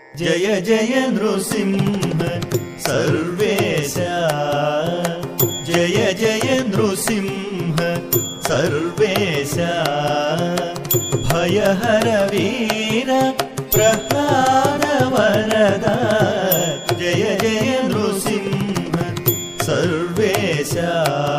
जय जय नृसिंह सर्वेशा जय जय नृसिंह सर्वेशा भयहर वीर प्रह्लाद वरदा जय जय नृसिंह सर्वेशा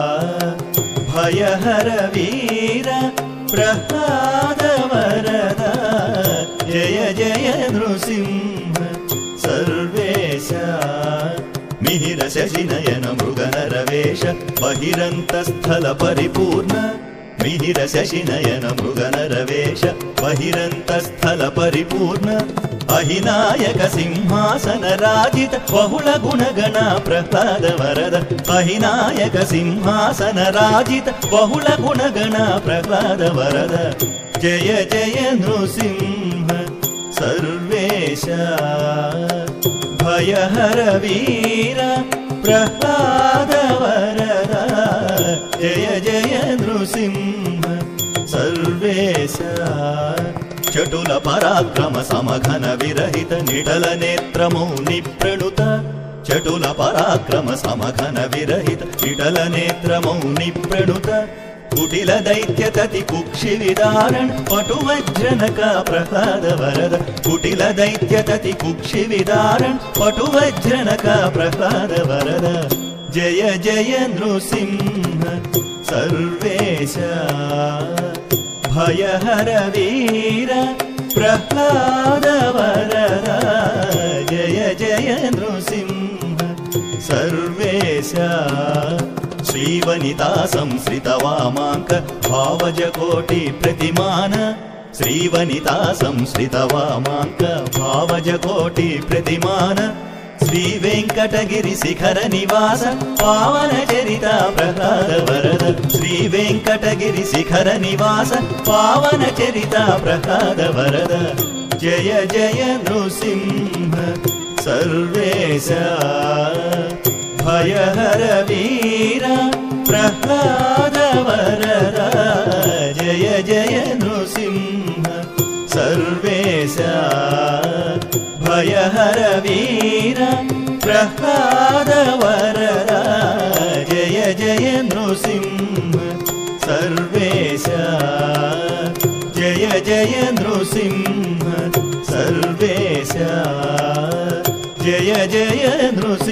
भयहर वीर प्रह्लाद वरदा जय जय नृसिंह सर्वेशा मिहिर शशिनयन मृगनरवेश बहिरन्तस्थल परिपूर्ण मिहिर शशिनयन मृगनरवेश बहिरन्तस्थल परिपूर्ण अहिनायक सिंहासन राजित बहुल गुणगण प्रह्लाद वरद अहिनायक सिंहासन राजित बहुल गुणगण प्रह्लाद वरद जय जय नृसिंह सर्वेशा भयहर वीर प्रह्लाद वरदा जय जय नृसिंह सर्वेशा चटुल पराक्रम समघन विरहित निडल नेत्र मौनि प्रणुत चटुल पराक्रम समघन विरहित निडल नेत्र मौनि प्रणुत कुटिल दैत्य तति कुक्षि विदारण पटुवज्रनक प्रह्लाद वरद कुटिल दैत्य तति कुक्षि विदारण पटुवज्रनक प्रह्लाद वरद जय जय नृसिंह सर्वेशा भयहर वीर प्रह्लाद वरदा जय जय नृसिंह सर्वेशा श्रीवनिता संश्रितवामाङ्क भावजकोटि प्रतिमान श्रीवनिता संश्रितवामाङ्क भावजकोटि प्रतिमान श्री वेंकटगिरि शिखर निवास पावन चरिता प्रह्लाद वरद श्री वेंकटगिरि शिखर निवास पावन चरिता प्रह्लाद वरद जय जय नृसिंह सर्वेशा भयहर वीर प्रह्लाद वरदा जय जय नृसिंह सर्वेशा भयहर वीर प्रह्लाद वरदा जय जय नृसिंह सर्वेशा जय जय नृसिंह सर्वेशा जय जय नृसिंह